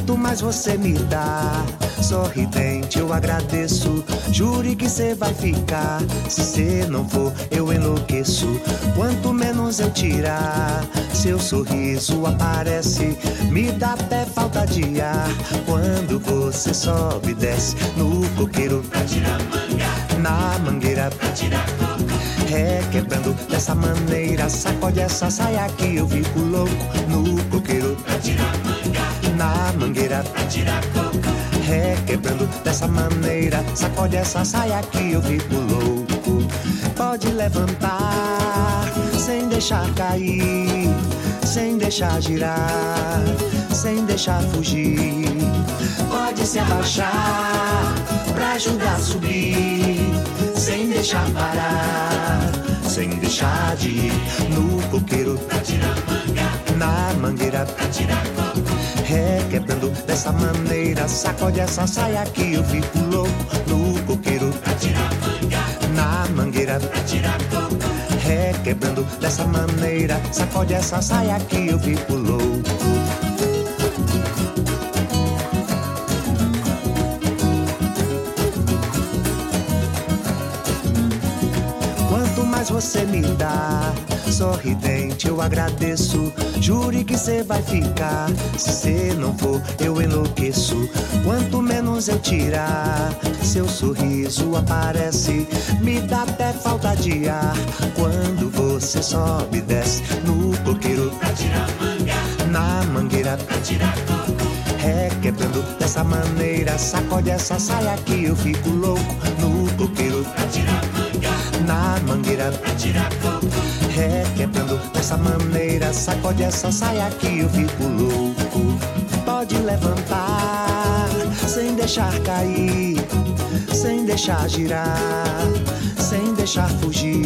Quanto mais você me dá, sorridente eu agradeço. Jure que cê vai ficar, se cê não for eu enlouqueço. Quanto menos eu tirar, seu sorriso aparece. Me dá até falta de ar, quando você sobe e desce. No coqueiro pra tirar manga, na mangueira pra tirar coco. Requebrando dessa maneira, sacode essa saia que eu fico louco. No coqueiro pra tirar manga, na mangueira pra tirar coco. Requebrando dessa maneira, sacode essa saia que eu fico louco. Pode levantar, sem deixar cair, sem deixar girar, sem deixar fugir. Pode se abaixar, pra ajudar a subir, sem deixar parar, sem deixar de ir. No coqueiro pra tirar manga, na mangueira pra tirar coco. Requebrando dessa maneira, sacode essa saia que eu fico louco. No coqueiro pra tirar manga, na mangueira pra tirar coco. Requebrando dessa maneira, sacode essa saia que eu fico louco. Quanto mais você me dá, sorridente eu agradeço. Jure que cê vai ficar, se cê não for eu enlouqueço. Quanto menos eu tirar, seu sorriso aparece. Me dá até falta de ar, quando você sobe e desce. No coqueiro pra tirar manga, na mangueira pra tirar coco. Requebrando dessa maneira, sacode essa saia que eu fico louco. No coqueiro pra tirar manga, na mangueira pra tirar coco. Requebrando dessa maneira, sacode essa saia que eu fico louco. Pode levantar, sem deixar cair, sem deixar girar, sem deixar fugir.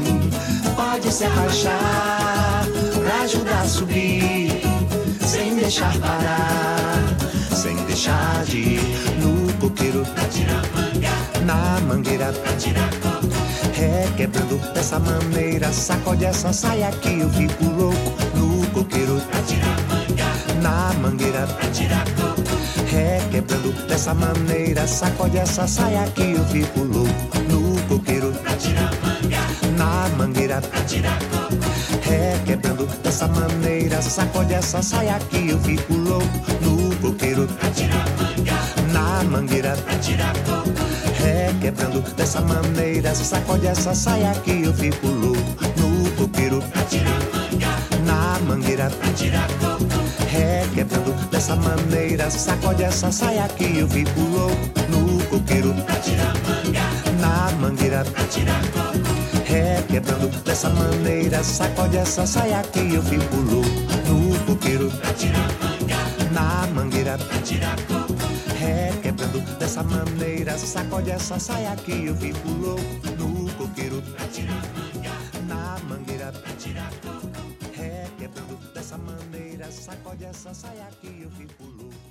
Pode se abaixar, pra ajudar a subir, sem deixar parar, sem deixar de ir. No coqueiro pra tirar manga, na mangueira pra tirar coco. Requebrando dessa maneira, sacode essa saia que eu fico louco. No coqueiro pra tirar manga, na mangueira pra tirar coco. Requebrando dessa maneira, sacode essa saia que eu fico louco. No coqueiro pra tirar manga, na mangueira pra tirar coco. Requebrando dessa maneira, sacode essa saia que eu fico louco. No coqueiro pra tirar manga, na mangueira pra tirar coco. Requebrando dessa maneira, sacode essa saia que eu fico louco. No coqueiro pra tirar manga, na mangueira pra tirar coco. Requebrando dessa maneira, sacode essa saia que eu fico louco. No coqueiro pra tirar manga, na mangueira pra tirar coco. Requebrando dessa maneira, sacode essa saia que eu fico louco. No coqueiro pra tirar manga, na mangueira pra tirar coco. Requebrando dessa maneira, sacode essa saia que eu fico louco. No coqueiro pra tirar manga, na mangueira pra tirar coco. Requebrando dessa maneira, sacode essa saia que eu fico louco.